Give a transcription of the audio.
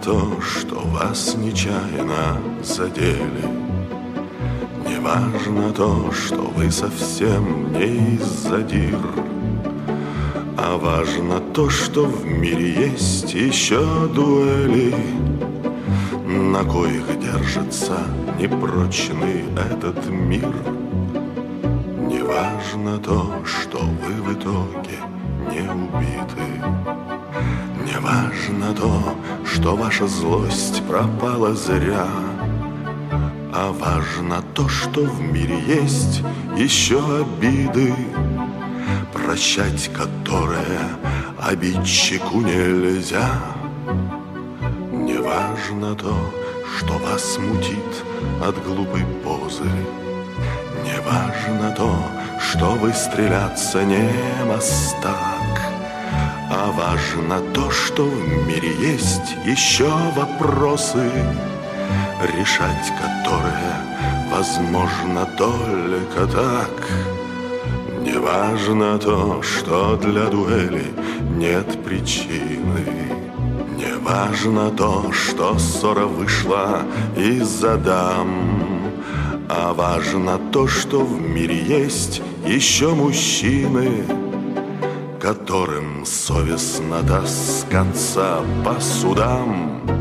то, что вас нечаянно задели. Не важно то, что вы совсем не из-за дир, а важно то, что в мире есть еще дуэли, на коих держится непрочный этот мир. Не важно то, что вы в итоге не убиты. Не важно то, что ваша злость пропала зря, а важно то, что в мире есть еще обиды, прощать которые обидчику нельзя. Не важно то, что вас мутит от глупой позы. Не важно то, что вы стреляться не мастак, а важно то, что в мире есть еще вопросы, решать которые возможно только так. Не важно то, что для дуэли нет причины. Не важно то, что ссора вышла из-за дам, а важно то, что в мире есть еще мужчины, которым совестно таскаться по судам.